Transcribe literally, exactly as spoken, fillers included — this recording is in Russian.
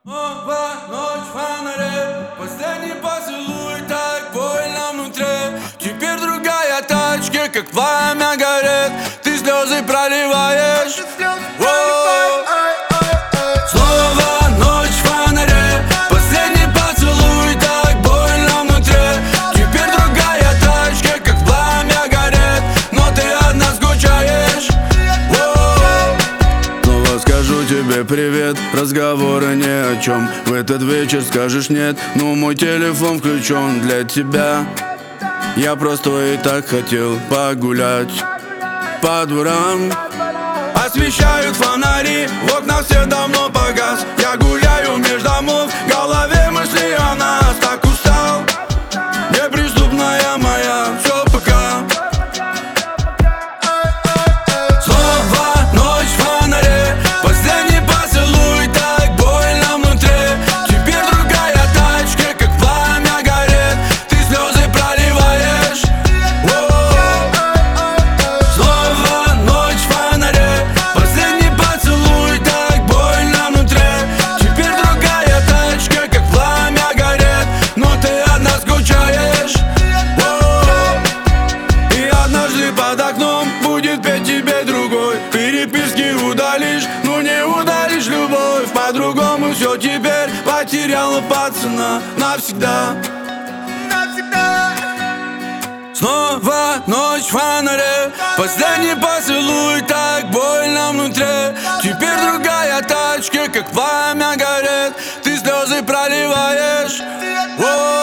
Снова ночь в фонаре, последний поцелуй, так больно внутри. Теперь другая тачка, как пламя горит, ты слезы проливаешь. Воу. Снова ночь в фонаре, последний поцелуй, так больно внутри. Теперь другая тачка, как пламя горит, но ты одна скучаешь. Воу. Снова скажу тебе привет, разговоры ни о чем. В этот вечер скажешь нет, но мой телефон включен для тебя. Я просто и так хотел погулять по дворам. Освещают фонари, в окнах все давно погас. Я гуляю между домов, в голове мысли о нас. Так устал, неприступная моя, все пока. Снова ночь в фонаре, последний поцелуй, так больно внутри. Теперь другая тачка, как пламя горит, ты слезы проливаешь. Воу. Снова ночь в фонаре, последний поцелуй, так больно внутри. Теперь другая тачка, как пламя горит, но ты одна скучаешь. Воу. И однажды под окном будет петь тебе другой. Переписки удалишь, но не удалишь любовь. По-другому все теперь, потеряла пацана навсегда. Снова ночь в фонаре, последний поцелуй, так больно внутри. Теперь другая тачка, как пламя горит, ты слезы проливаешь. Воу.